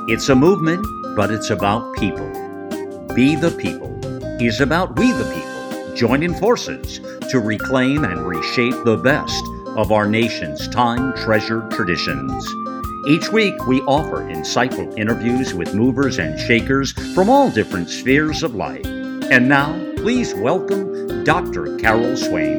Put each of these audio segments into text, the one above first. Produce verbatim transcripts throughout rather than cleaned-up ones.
It's a movement, but it's about people. Be the People is about we the people joining forces to reclaim and reshape the best of our nation's time-treasured traditions. Each week, we offer insightful interviews with movers and shakers from all different spheres of life. And now, please welcome Doctor Carol Swain.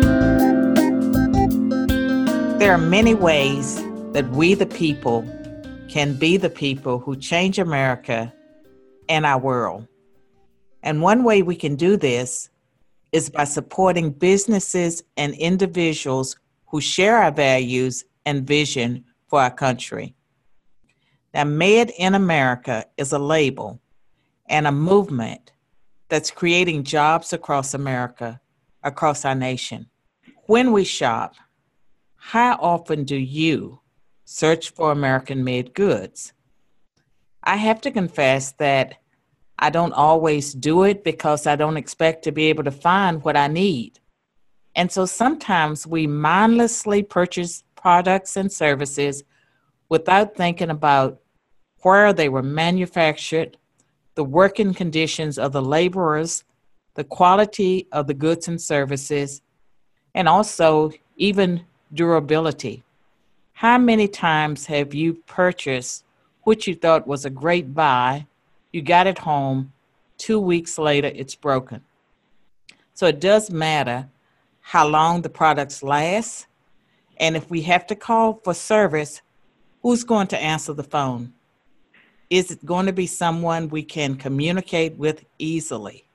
There are many ways that we the people can be the people who change America and our world. And one way we can do this is by supporting businesses and individuals who share our values and vision for our country. Now, Made in America is a label and a movement that's creating jobs across America, across our nation. When we shop, how often do you search for American-made goods? I have to confess that I don't always do it because I don't expect to be able to find what I need. And so sometimes we mindlessly purchase products and services without thinking about where they were manufactured, the working conditions of the laborers, the quality of the goods and services, and also even durability. How many times have you purchased what you thought was a great buy, you got it home, two weeks later it's broken? So it does matter how long the products last, and if we have to call for service, who's going to answer the phone? Is it going to be someone we can communicate with easily?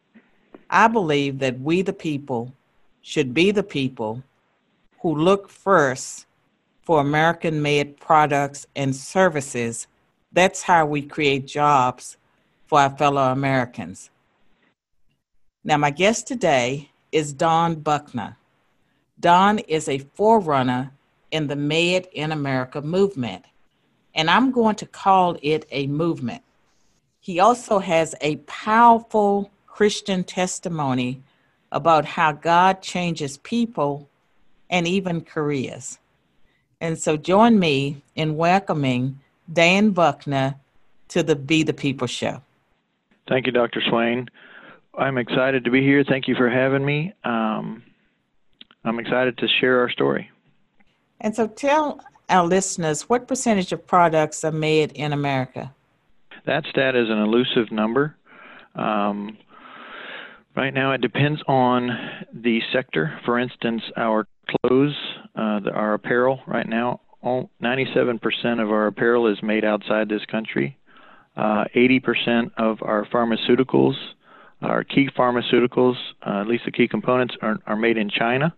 I believe that we the people should be the people who look first for American-made products and services. That's how we create jobs for our fellow Americans. Now, my guest today is Don Buckner. Don is a forerunner in the Made in America movement, and I'm going to call it a movement. He also has a powerful Christian testimony about how God changes people and even careers. And so join me in welcoming Dan Buckner to the Be the People show. Thank you, Doctor Swain. I'm excited to be here. Thank you for having me. Um, I'm excited to share our story. And so tell our listeners, what percentage of products are made in America? That stat is an elusive number. Um, right now, it depends on the sector. For instance, our clothes, uh, the, our apparel right now, all, ninety-seven percent of our apparel is made outside this country. Uh, eighty percent of our pharmaceuticals, our key pharmaceuticals, uh, at least the key components, are, are made in China.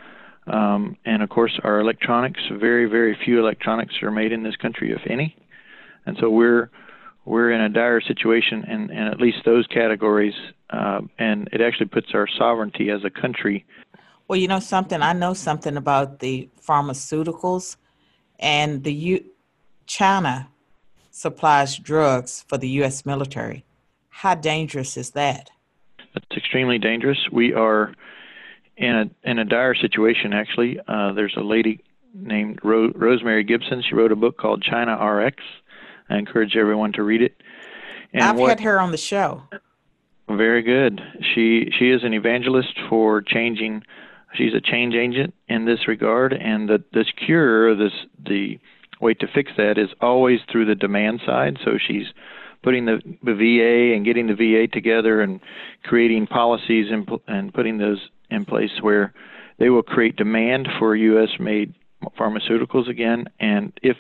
Um, and of course, our electronics, very, very few electronics are made in this country, if any. And so we're we're in a dire situation in, in at least those categories, uh, and it actually puts our sovereignty as a country. Well, you know something, I know something about the pharmaceuticals, and the U- China supplies drugs for the U S military. How dangerous is that? That's extremely dangerous. We are in a in a dire situation, actually. Uh, there's a lady named Ro- Rosemary Gibson. She wrote a book called China R X. I encourage everyone to read it. And I've what, had her on the show. Very good. She she is an evangelist for changing. She's a change agent in this regard, and the this cure, this the way to fix that is always through the demand side. So she's putting the, the V A and getting the V A together and creating policies and, and putting those in place where they will create demand for U S-made pharmaceuticals again. And if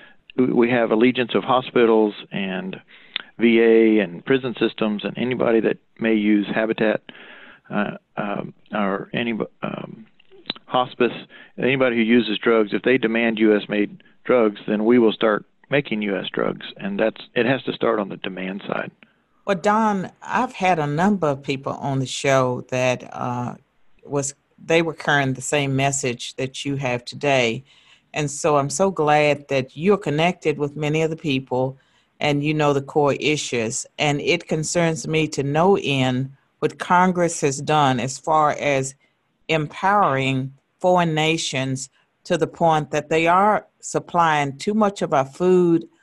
we have allegiance of hospitals and V A and prison systems and anybody that may use Habitat uh, um, or any um, hospice, anybody who uses drugs, if they demand U S-made drugs, then we will start making U S drugs, and that's it has to start on the demand side. Well, Don, I've had a number of people on the show that uh, was they were carrying the same message that you have today, and so I'm so glad that you're connected with many of the people, and you know the core issues. And it concerns me to no end what Congress has done as far as empowering foreign nations to the point that they are supplying too much of our food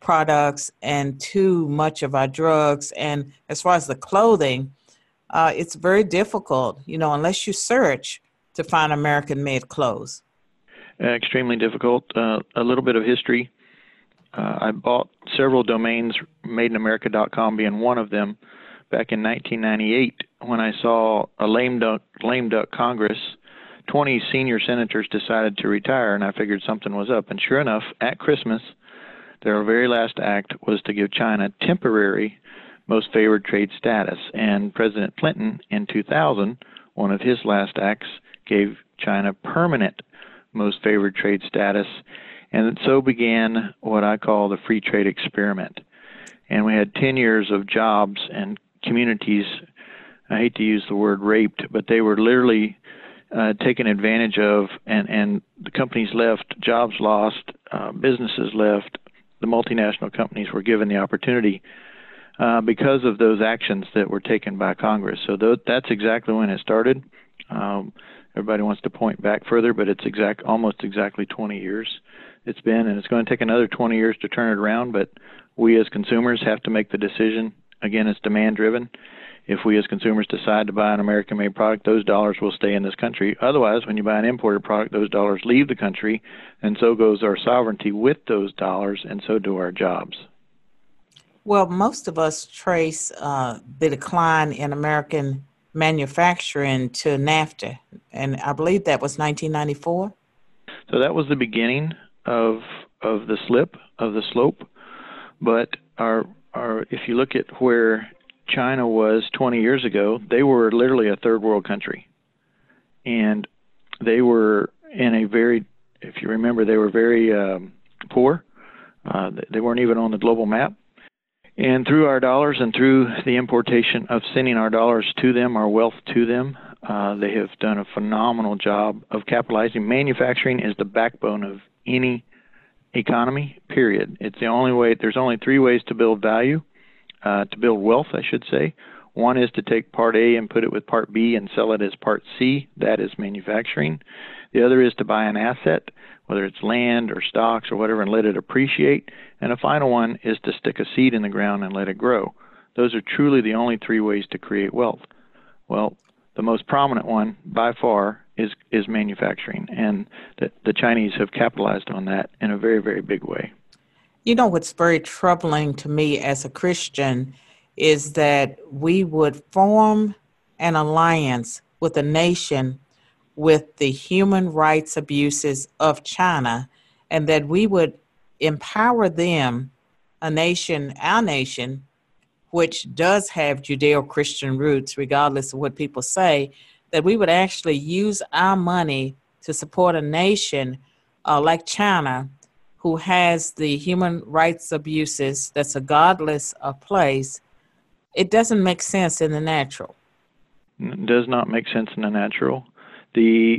products and too much of our drugs. And as far as the clothing, uh, it's very difficult, you know, unless you search to find American-made clothes. Uh, extremely difficult. Uh, a little bit of history. Uh, I bought several domains, made in america dot com being one of them, back in nineteen ninety-eight when I saw a lame duck, lame duck Congress. twenty senior senators decided to retire, and I figured something was up. And sure enough, at Christmas, their very last act was to give China temporary most favored trade status. And President Clinton in two thousand, one of his last acts, gave China permanent most favored trade status. And so began what I call the free trade experiment. And we had ten years of jobs and communities, I hate to use the word raped, but they were literally uh, taken advantage of, and, and the companies left, jobs lost, uh, businesses left, the multinational companies were given the opportunity uh, because of those actions that were taken by Congress. So th- that's exactly when it started. Um, everybody wants to point back further, but it's exact, almost exactly twenty years it's been, and it's going to take another twenty years to turn it around, but we as consumers have to make the decision. Again, it's demand-driven. If we as consumers decide to buy an American-made product, those dollars will stay in this country. Otherwise, when you buy an imported product, those dollars leave the country, and so goes our sovereignty with those dollars, and so do our jobs. Well, most of us trace uh, the decline in American manufacturing to NAFTA, and I believe that was nineteen ninety-four. So that was the beginning of of the slip, of the slope. But our our if you look at where China was twenty years ago, they were literally a third world country. And they were in a very, if you remember, they were very um, poor. Uh, they weren't even on the global map. And through our dollars and through the importation of sending our dollars to them, our wealth to them, uh, they have done a phenomenal job of capitalizing. Manufacturing is the backbone of any economy, period. It's the only way. There's only three ways to build value, uh, to build wealth, I should say. One is to take part A and put it with part B and sell it as part C. That is manufacturing. The other is to buy an asset, whether it's land or stocks or whatever, and let it appreciate. And a final one is to stick a seed in the ground and let it grow. Those are truly the only three ways to create wealth. Well, the most prominent one by far is is manufacturing, and the, the Chinese have capitalized on that in a very, very big way. You know, what's very troubling to me as a Christian is that we would form an alliance with a nation with the human rights abuses of China, and that we would empower them, a nation, our nation, which does have Judeo-Christian roots, regardless of what people say, that we would actually use our money to support a nation uh, like China, who has the human rights abuses, that's a godless uh, place. It doesn't make sense in the natural. It does not make sense in the natural. The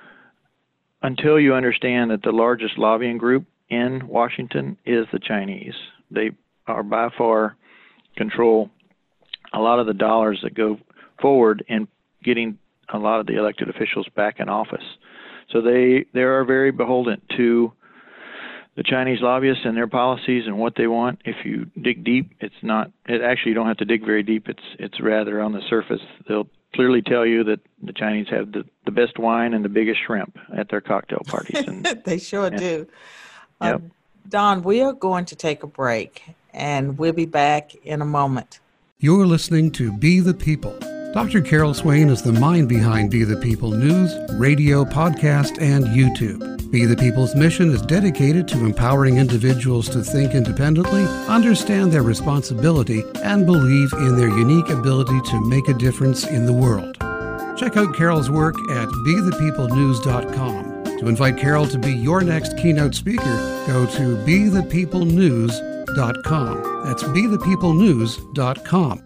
until you understand that the largest lobbying group in Washington is the Chinese. They are by far control a lot of the dollars that go forward in getting a lot of the elected officials back in office. So they, they are very beholden to the Chinese lobbyists and their policies and what they want. If you dig deep, it's not, it actually you don't have to dig very deep. It's it's rather on the surface. They'll clearly tell you that the Chinese have the, the best wine and the biggest shrimp at their cocktail parties. And, they sure and, do. Yep. Um, Don, we are going to take a break, and we'll be back in a moment. You're listening to Be the People. Doctor Carol Swain is the mind behind Be the People news, radio, podcast, and YouTube. Be the People's mission is dedicated to empowering individuals to think independently, understand their responsibility, and believe in their unique ability to make a difference in the world. Check out Carol's work at be the people news dot com. To invite Carol to be your next keynote speaker, go to be the people news dot com. That's be the people news dot com.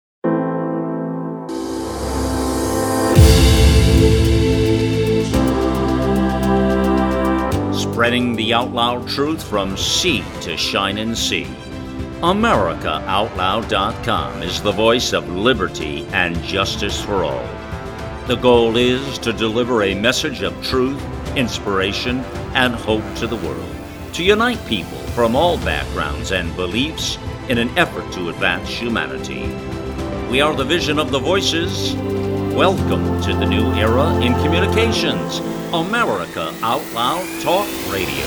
Spreading the out loud truth from sea to shining sea. America Out Loud dot com is the voice of liberty and justice for all. The goal is to deliver a message of truth, inspiration, and hope to the world. to unite people from all backgrounds and beliefs in an effort to advance humanity. We are the vision of the voices. Welcome to the new era in communications, America Out Loud Talk Radio.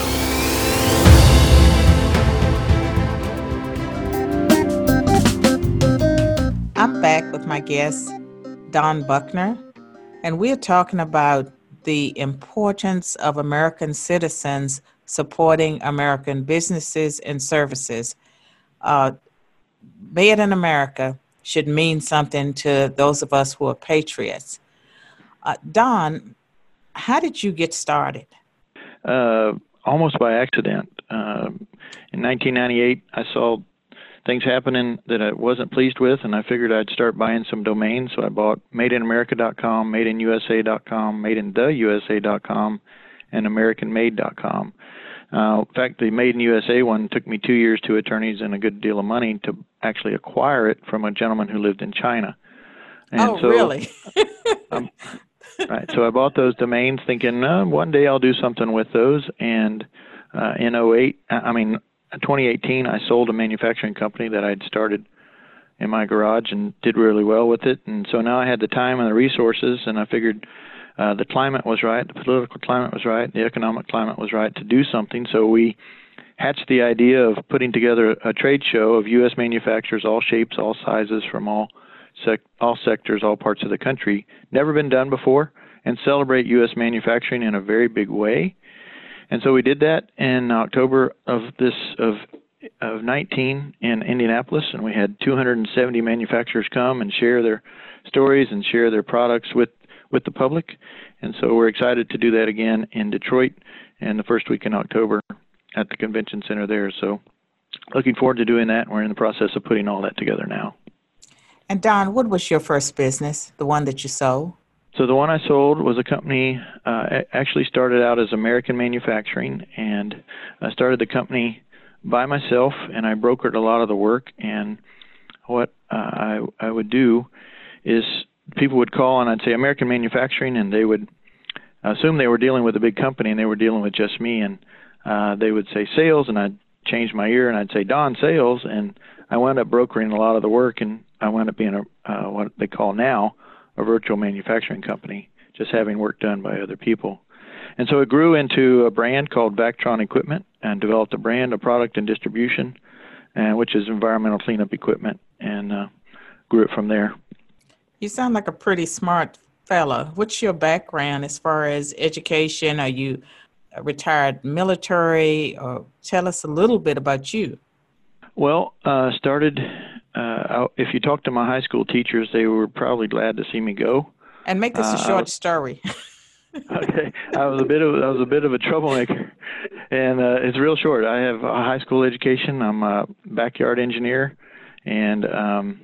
I'm back with my guest, Dawn Buckner, and we're talking about the importance of American citizens supporting American businesses and services. Uh, Made in America should mean something to those of us who are patriots. Uh, Dawn, how did you get started? Uh, almost by accident. Uh, in nineteen ninety-eight, I saw things happening that I wasn't pleased with, and I figured I'd start buying some domains. So I bought made in america dot com, made in u s a dot com, made in the u s a dot com, and american made dot com. Uh, in fact, the Made in U S A one took me two years, two attorneys, and a good deal of money to actually acquire it from a gentleman who lived in China. And oh, so, really? um, right. So I bought those domains thinking uh, one day I'll do something with those. And uh, in oh eight, I mean, twenty eighteen, I sold a manufacturing company that I'd started in my garage and did really well with it. And so now I had the time and the resources, and I figured Uh, the climate was right, the political climate was right, the economic climate was right to do something. So we hatched the idea of putting together a trade show of U S manufacturers, all shapes, all sizes, from all sec- all sectors, all parts of the country, never been done before, and celebrate U S manufacturing in a very big way. And so we did that in October of this of of nineteen in Indianapolis, and we had two hundred seventy manufacturers come and share their stories and share their products with with the public. And so we're excited to do that again in Detroit in the first week in October at the convention center there. So looking forward to doing that. We're in the process of putting all that together now. And Don, what was your first business, the one that you sold? So the one I sold was a company, uh, actually started out as American Manufacturing, and I started the company by myself, and I brokered a lot of the work. And what uh, I, I would do is people would call and I'd say American Manufacturing, and they would assume they were dealing with a big company and they were dealing with just me. And uh, they would say sales, and I'd change my ear and I'd say Don Sales, and I wound up brokering a lot of the work, and I wound up being a uh, what they call now a virtual manufacturing company, just having work done by other people. And so it grew into a brand called Vactron Equipment, and developed a brand, a product, and distribution, and which is environmental cleanup equipment, and uh, grew it from there. You sound like a pretty smart fella. What's your background as far as education? Are you a retired military? Or tell us a little bit about you. Well, uh, started, uh, if you talk to my high school teachers, they were probably glad to see me go. And make this a uh, short story. Okay, I was a bit of I was a bit of a troublemaker, and uh, it's real short. I have a high school education. I'm a backyard engineer, and um,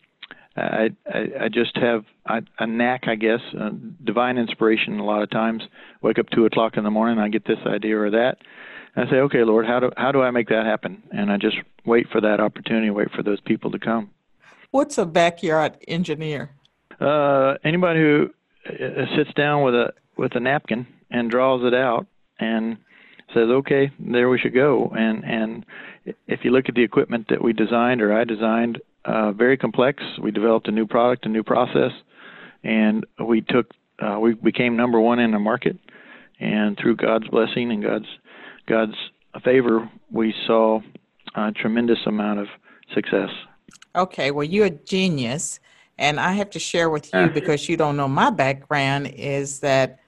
I, I I just have a, a knack, I guess, uh, divine inspiration. A lot of times, wake up two o'clock in the morning, I get this idea or that. And I say, okay, Lord, how do how do I make that happen? And I just wait for that opportunity, wait for those people to come. What's a backyard engineer? Uh, anybody who uh, sits down with a with a napkin and draws it out and says, okay, there we should go. And and if you look at the equipment that we designed, or I designed, uh, very complex. We developed a new product, a new process, and we took uh, we became number one in the market. And through God's blessing and God's God's favor, we saw a tremendous amount of success. Okay, well, you're a genius. And I have to share with you, because you don't know my background, is that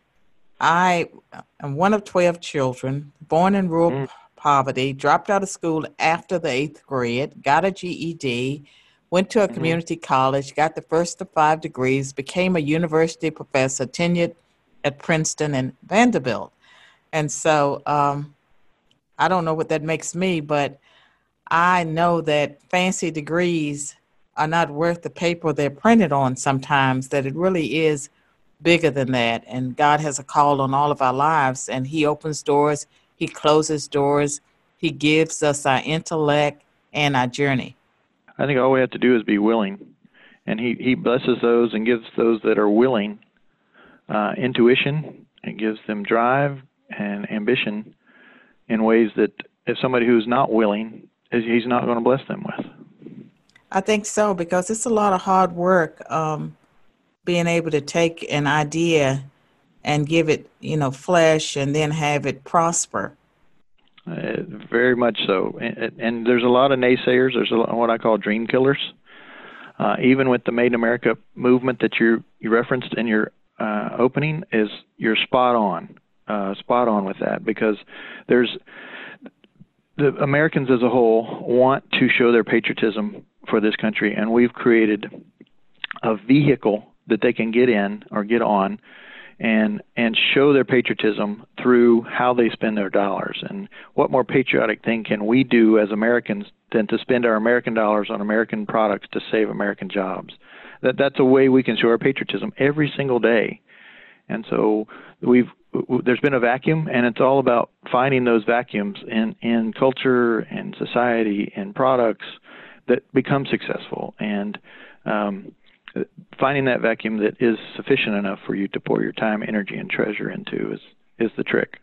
I am one of twelve children, born in rural mm. poverty, dropped out of school after the eighth grade, got a G E D, went to a mm-hmm. community college, got the first of five degrees, became a university professor, tenured at Princeton and Vanderbilt. And so um, I don't know what that makes me, but I know that fancy degrees are not worth the paper they're printed on sometimes, that it really is bigger than that. And God has a call on all of our lives, and he opens doors, he closes doors, he gives us our intellect and our journey. I think all we have to do is be willing, and he, he blesses those and gives those that are willing uh, intuition, and gives them drive and ambition, in ways that if somebody who's not willing, he's not going to bless them with. I think so, because it's a lot of hard work um, being able to take an idea and give it, you know, flesh and then have it prosper. Uh, very much so. And, and there's a lot of naysayers. There's a lot, what I call dream killers. Uh, even with the Made in America movement that you you referenced in your uh, opening, is you're spot on, uh, spot on with that, because there's the Americans as a whole want to show their patriotism for this country, and we've created a vehicle that they can get in or get on and and show their patriotism through how they spend their dollars. And what more patriotic thing can we do as Americans than to spend our American dollars on American products to save American jobs? That that's a way we can show our patriotism every single day. And so we've there's been a vacuum, and it's all about finding those vacuums in, in culture and society and products that become successful, and um, finding that vacuum that is sufficient enough for you to pour your time, energy, and treasure into is is the trick.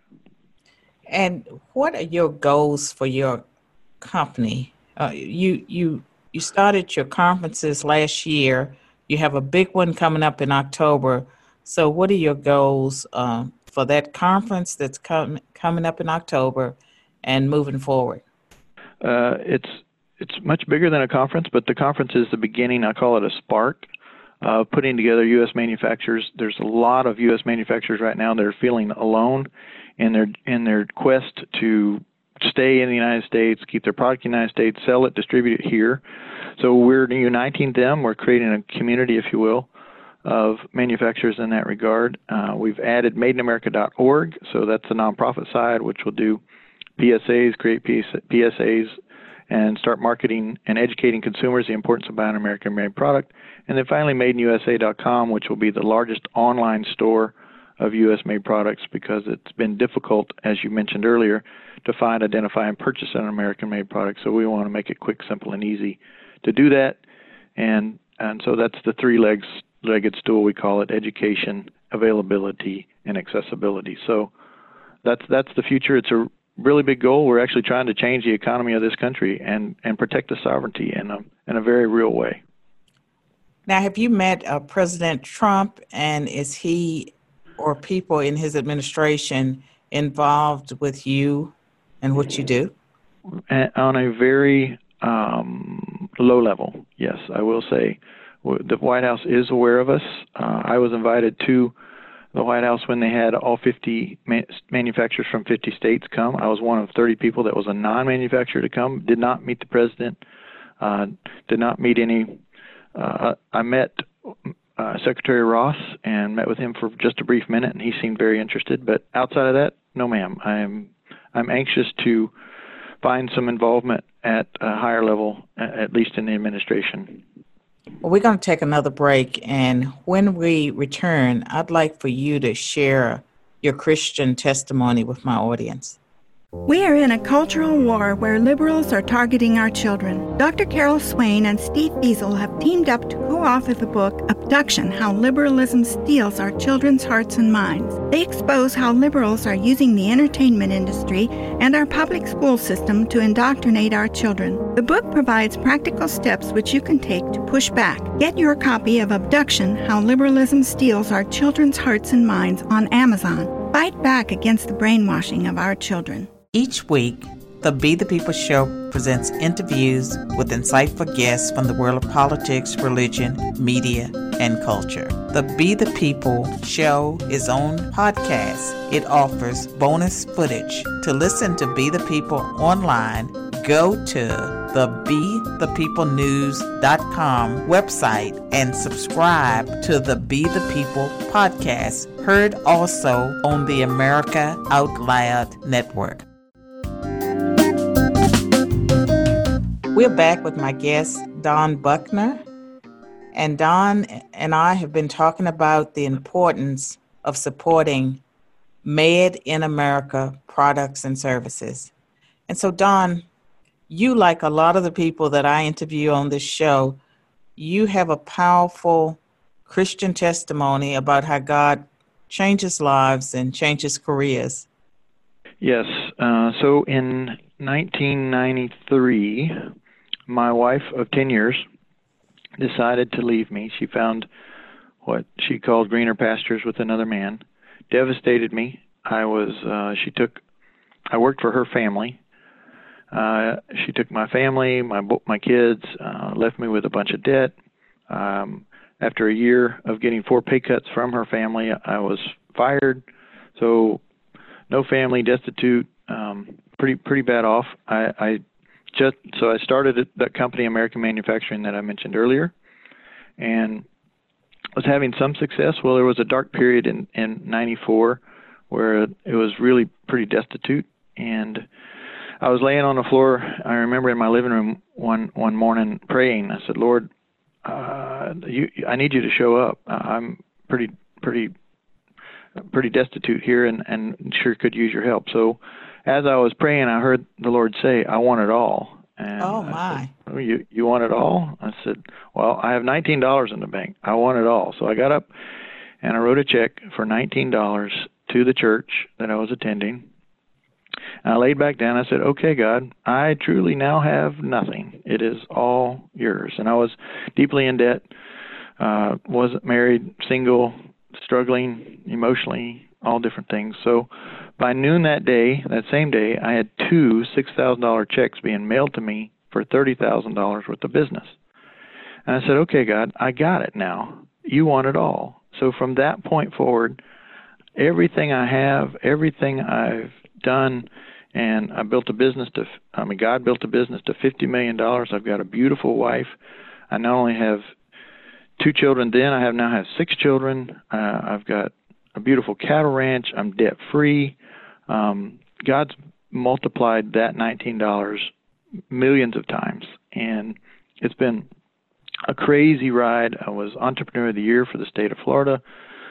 And what are your goals for your company? Uh, you you you started your conferences last year. You have a big one coming up in October. So what are your goals uh, for that conference that's com- coming up in October and moving forward? Uh, it's it's much bigger than a conference, but the conference is the beginning. I call it a spark of uh, putting together U S manufacturers. There's a lot of U S manufacturers right now that are feeling alone in their in their quest to stay in the United States, keep their product in the United States, sell it, distribute it here. So we're uniting them. We're creating a community, if you will, of manufacturers in that regard. Uh, we've added made in america dot org, so that's the nonprofit side, which will do P S As, create P S As, and start marketing and educating consumers the importance of buying an American-made product. And then finally, made in U S A dot com, which will be the largest online store of U S-made products, because it's been difficult, as you mentioned earlier, to find, identify, and purchase an American-made product. So we want to make it quick, simple, and easy to do that. And and so that's the three legs legged stool, we call it: education, availability, and accessibility. So that's that's the future. It's a really big goal. We're actually trying to change the economy of this country and, and protect the sovereignty in a, in a very real way. Now, have you met uh, President Trump, and is he or people in his administration involved with you and what you do? On a very um, low level, yes, I will say. The White House is aware of us. Uh, I was invited to the White House when they had all fifty man- manufacturers from fifty states come. I was one of thirty people that was a non-manufacturer to come. Did not meet the president. Uh, did not meet any. Uh, I met uh, Secretary Ross and met with him for just a brief minute, and he seemed very interested. But outside of that, no, ma'am. I'm I'm anxious to find some involvement at a higher level, at least in the administration. Well, we're going to take another break, and when we return, I'd like for you to share your Christian testimony with my audience. We are in a cultural war where liberals are targeting our children. Doctor Carol Swain and Steve Fiesel have teamed up to co-author the book Abduction: How Liberalism Steals Our Children's Hearts and Minds. They expose how liberals are using the entertainment industry and our public school system to indoctrinate our children. The book provides practical steps which you can take to push back. Get your copy of Abduction: How Liberalism Steals Our Children's Hearts and Minds on Amazon. Fight back against the brainwashing of our children. Each week, the Be the People Show presents interviews with insightful guests from the world of politics, religion, media, and culture. The Be the People Show is on podcast. It offers bonus footage. To listen to Be the People online, go to the be the people news dot com website and subscribe to the Be the People podcast, heard also on the America Out Loud Network. We're back with my guest, Dawn Buckner. And Dawn and I have been talking about the importance of supporting Made in America products and services. And so, Dawn, you, like a lot of the people that I interview on this show, you have a powerful Christian testimony about how God changes lives and changes careers. Yes, Uh, so in nineteen ninety-three, my wife of ten years decided to leave me. She found what she called greener pastures with another man. Devastated me. I was, uh, she took, I worked for her family. Uh, she took my family, my my kids, uh, left me with a bunch of debt. Um, after a year of getting four pay cuts from her family, I was fired. So no family, destitute, um, pretty pretty bad off. I, I just so I started at that company, American Manufacturing, that I mentioned earlier, and was having some success. Well, there was a dark period in in ninety-four where it was really pretty destitute, and I was laying on the floor. I remember in my living room one one morning praying. I said, Lord, uh, you, I need you to show up. I'm pretty pretty pretty destitute here, and, and sure could use your help. So as I was praying, I heard the Lord say, I want it all. And oh, I my. said, oh, you, you want it all? I said, well, I have nineteen dollars in the bank. I want it all. So I got up and I wrote a check for nineteen dollars to the church that I was attending. And I laid back down. I said, okay, God, I truly now have nothing. It is all yours. And I was deeply in debt, uh, wasn't married, single, struggling emotionally, all different things. So by noon that day, that same day, I had two six thousand dollars checks being mailed to me for thirty thousand dollars worth of business. And I said, okay, God, I got it now. You want it all. So from that point forward, everything I have, everything I've done, and I built a business to, I mean, God built a business to fifty million dollars. I've got a beautiful wife. I not only have two children then, I have now have six children. Uh, I've got a beautiful cattle ranch. I'm debt free. Um, God's multiplied that nineteen dollars millions of times, and it's been a crazy ride. I was Entrepreneur of the Year for the state of Florida.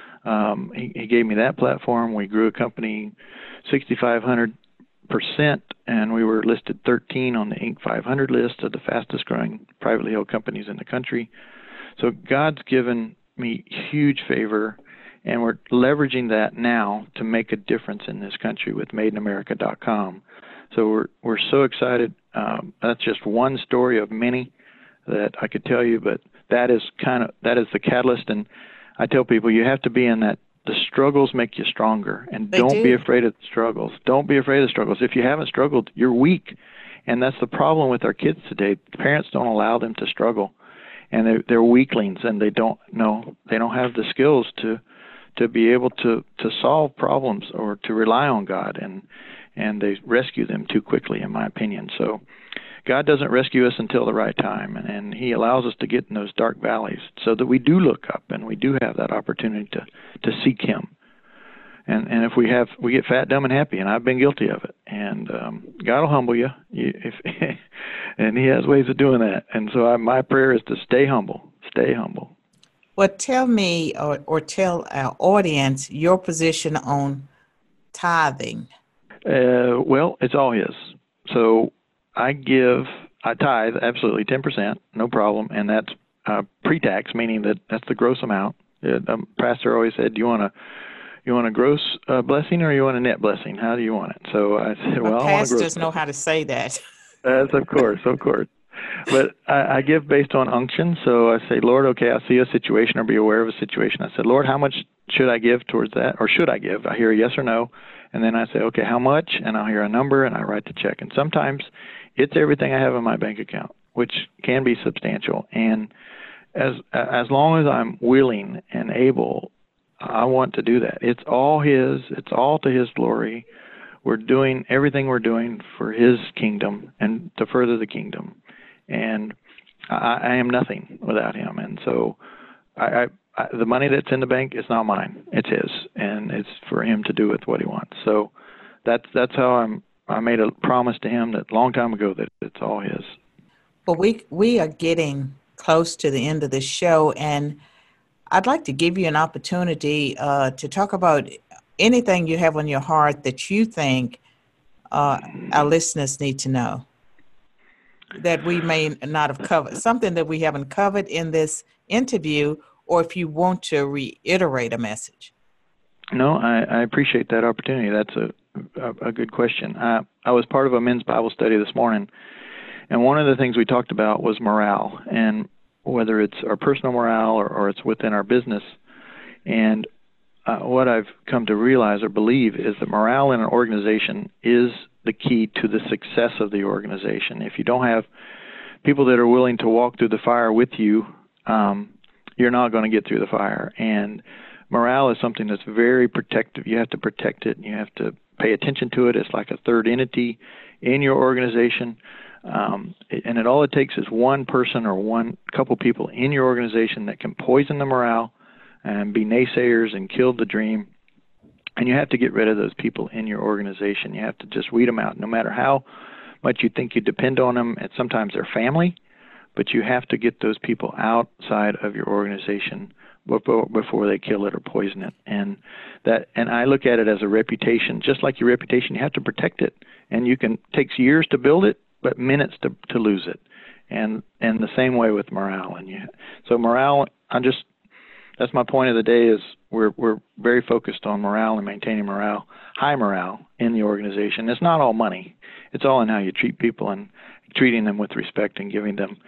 Um, he, he gave me that platform. We grew a company sixty-five hundred percent, and we were listed thirteen on the Inc five hundred list of the fastest growing privately held companies in the country. So God's given me huge favor, and we're leveraging that now to make a difference in this country with made in america dot com. So we're we're so excited. Um, that's just one story of many that I could tell you, but that is kind of that is the catalyst. And I tell people you have to be in that. The struggles make you stronger, and They don't do. be afraid of the struggles. Don't be afraid of struggles. If you haven't struggled, you're weak, and that's the problem with our kids today. Parents don't allow them to struggle, and they're, they're weaklings, and they don't know they don't have the skills to to be able to to solve problems or to rely on God, and and they rescue them too quickly, in my opinion. So God doesn't rescue us until the right time, and, and he allows us to get in those dark valleys so that we do look up and we do have that opportunity to, to seek him. And and if we have, we get fat, dumb, and happy, and I've been guilty of it. And um, God will humble you, you if, and he has ways of doing that. And so I, my prayer is to stay humble, stay humble. Well, tell me or, or tell our audience your position on tithing. Uh, well, it's all his. So I give, I tithe absolutely ten percent, no problem, and that's uh, pre-tax, meaning that that's the gross amount. The um, pastor always said, "Do you want a, you want a gross uh, blessing or you want a net blessing? How do you want it?" So I said, "Well, I want a gross." Pastors know how to say that. That's of course, of course. But I, I give based on unction. So I say, Lord, okay, I see a situation or be aware of a situation. I said, Lord, how much should I give towards that, or should I give? I hear a yes or no, and then I say, okay, how much? And I'll hear a number, and I write the check. And sometimes it's everything I have in my bank account, which can be substantial. And as as long as I'm willing and able, I want to do that. It's all his. It's all to his glory. We're doing everything we're doing for his kingdom and to further the kingdom. And I, I am nothing without him. And so I, I, I, the money that's in the bank is not mine. It's his, and it's for him to do with what he wants. So that's that's how I'm. I made a promise to him that a long time ago that it's all his. Well, we we are getting close to the end of the show, and I'd like to give you an opportunity uh, to talk about anything you have on your heart that you think uh, our listeners need to know that we may not have covered, something that we haven't covered in this interview, or if you want to reiterate a message. No, I, I appreciate that opportunity. That's a a, a good question. Uh, I was part of a men's Bible study this morning, and one of the things we talked about was morale, and whether it's our personal morale or, or it's within our business. And uh, what I've come to realize or believe is that morale in an organization is the key to the success of the organization. If you don't have people that are willing to walk through the fire with you, um, you're not going to get through the fire. And morale is something that's very protective. You have to protect it, and you have to pay attention to it. It's like a third entity in your organization. Um, and it all it takes is one person or one couple people in your organization that can poison the morale and be naysayers and kill the dream. And you have to get rid of those people in your organization. You have to just weed them out, no matter how much you think you depend on them. And sometimes they're family, but you have to get those people outside of your organization before, before they kill it or poison it. And that, and I look at it as a reputation. Just like your reputation, you have to protect it. And you can, it takes years to build it, but minutes to to lose it. And and the same way with morale. And you, so morale, I'm just, that's my point of the day, is we're we're very focused on morale and maintaining morale, high morale in the organization. It's not all money. It's all in how you treat people and treating them with respect and giving them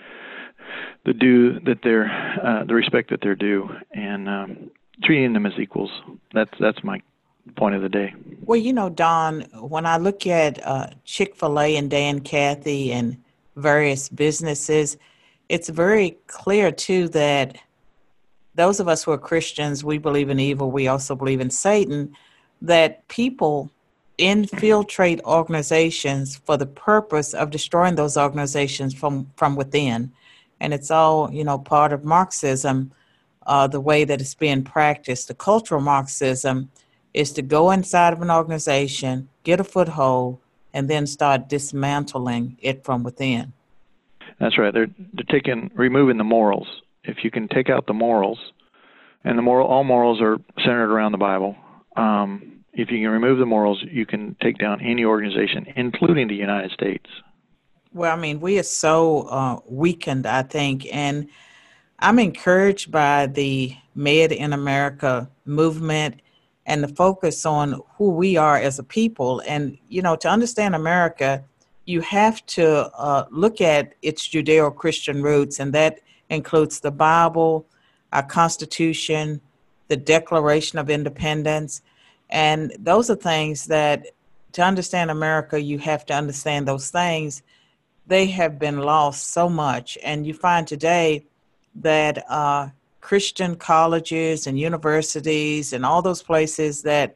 the due that they're uh, the respect that they're due, and um, treating them as equals. That's that's my point of the day. Well, you know, Don, when I look at uh, Chick-fil-A and Dan Cathy and various businesses, it's very clear too that those of us who are Christians, we believe in evil. We also believe in Satan. That people infiltrate organizations for the purpose of destroying those organizations from, from within. And it's all, you know, part of Marxism, uh, the way that it's being practiced. The cultural Marxism is to go inside of an organization, get a foothold, and then start dismantling it from within. That's right. They're, they're taking, removing the morals. If you can take out the morals, and the moral, all morals are centered around the Bible. Um, if you can remove the morals, you can take down any organization, including the United States. Well, I mean, we are so uh, weakened, I think, and I'm encouraged by the Made in America movement and the focus on who we are as a people. And, you know, to understand America, you have to uh, look at its Judeo-Christian roots, and that includes the Bible, our Constitution, the Declaration of Independence. And those are things that, to understand America, you have to understand those things. They have been lost so much. And you find today that uh, Christian colleges and universities and all those places that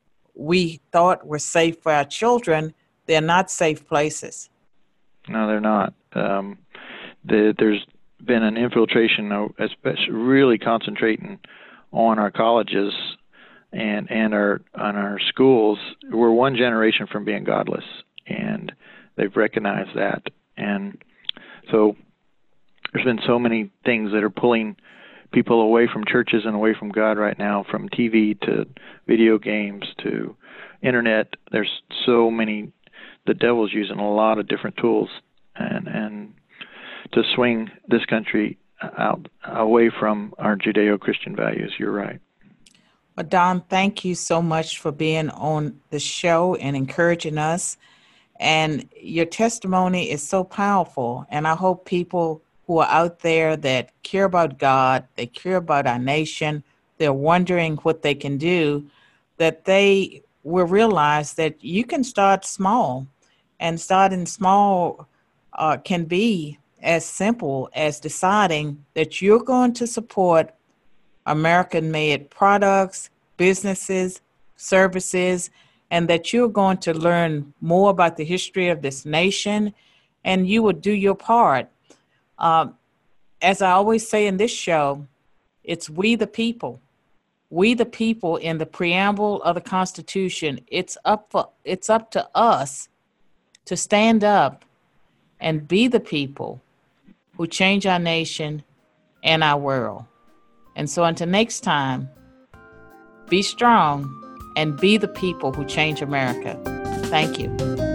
we thought were safe for our children, they're not safe places. No, they're not. Um, the, there's been an infiltration, especially really concentrating on our colleges and and our on our schools. We're one generation from being godless, and they've recognized that. And so there's been so many things that are pulling people away from churches and away from God right now, from T V to video games to internet. There's so many. The devil's using a lot of different tools and and to swing this country out away from our Judeo-Christian values. You're right. Well, Don, thank you so much for being on the show and encouraging us. And your testimony is so powerful. And I hope people who are out there that care about God, they care about our nation, they're wondering what they can do, that they will realize that you can start small. And starting small uh, can be as simple as deciding that you're going to support American-made products, businesses, services, and that you're going to learn more about the history of this nation, and you will do your part. Um, as I always say in this show, it's we the people. We the people in the preamble of the Constitution. It's up for, it's up to us to stand up and be the people who change our nation and our world. And so until next time, be strong and be the people who change America. Thank you.